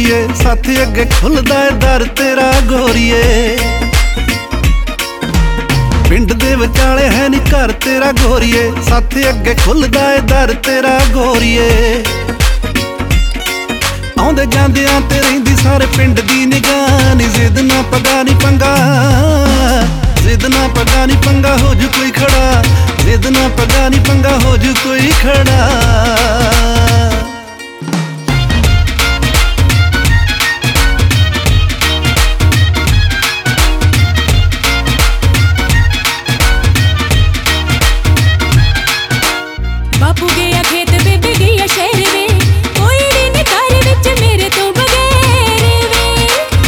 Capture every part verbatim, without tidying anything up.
गोरीए, साथी अगे खुलदा है दर तेरा गोरीए। पिंड दे विचाले है नी घर तेरा गोरीए, साथी अगे खुलदा है दर तेरा गोरीए। आउंदे जांदियां ते रहिंदी सारे पिंड दी निगाह नी, जिद ना पगा नी पंगा, जिद ना पगा नी पंगा हो जू कोई खड़ा, जिद ना पगा नी पंगा हो जू कोई खड़ा। बापू गया खेत बेबे गया शहर वे, कोई भी नहीं घर विच मेरे तो बगैर वे।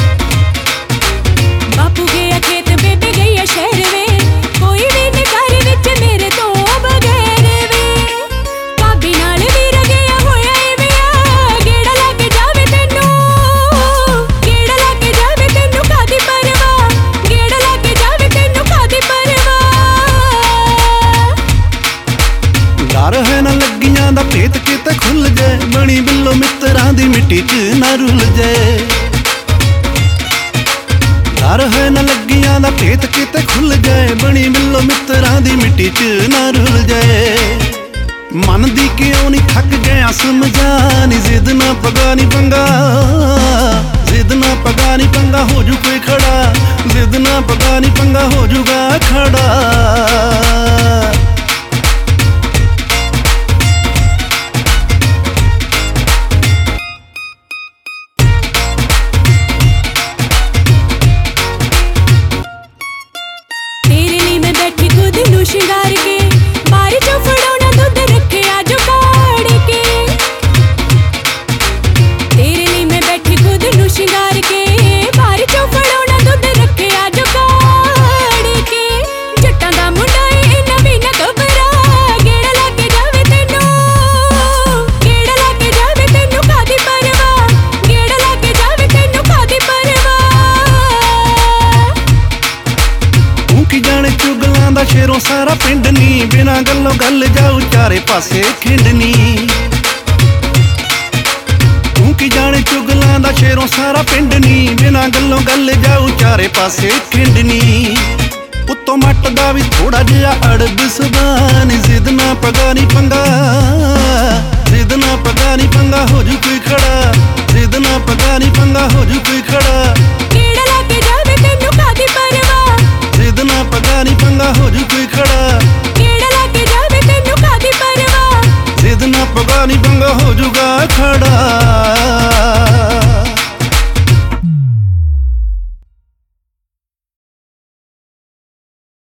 बापू गया खेत बेबे गया शहर वे, कोई भी नहीं घर विच मेरे तो बगैर वे। भाभी नाल वीर गया होया ए विआह, गेड़ा लग जावे तैनू, गेड़ा लग जावे तैनू कादी परवाह, गेड़ा लग जावे तैनू कादी परवाह। डर है ना लगियां दा भेत किते खुल जाए, बनी बिल्लो मित्रां दी मिट्टी च ना रुल जाए। डर है ना लगियां दा भेत किते खुल जाए, बनी बिल्लो मित्रां दी मिट्टी च ना रुल जाए। मन दी क्यों नहीं थक गया समझा नी, जिद ना पगा नी पंगा, जिद ना पगा नी पंगा हो जू कोई खड़ा, जिद ना पगा नी पंगा हो जूगा खड़ा। तेरे लिए मैं बैठी खुद नू शिंगार के, बारी चो फड़ौना दुध रखे आज काड़ के। तेरे लिए मैं बैठी खुद नू शिंगार के, बारी चो फड़ौना दुध रखे आज काड़ के। जट्टां दा मुंडा ए नवी ना घबरा, गेड़ा लग जावे तैनू, गेड़ा लग जावे तैनू कादी परवाह, गेड़ा लग जावे तैनू कादी परवाह। तू की जाने चुगलां दा शेरों सारा पिंड नी, बिना गल्लों गल जाऊ चारे पासे खिंडनी। तू की जाने चुगलां दा शेरों सारा पिंड नी, बिना गल्लों गल जाऊ चारे पासे खिंडनी। उत्तों मट दा भी थोड़ा जिहा अड़ब सुभान, जिद ना पगा नी पंगा, जिद ना पगा नी पंगा हो जू कोई खड़ा, जिद ना पगा नी पंगा हो जू कोई खड़ा।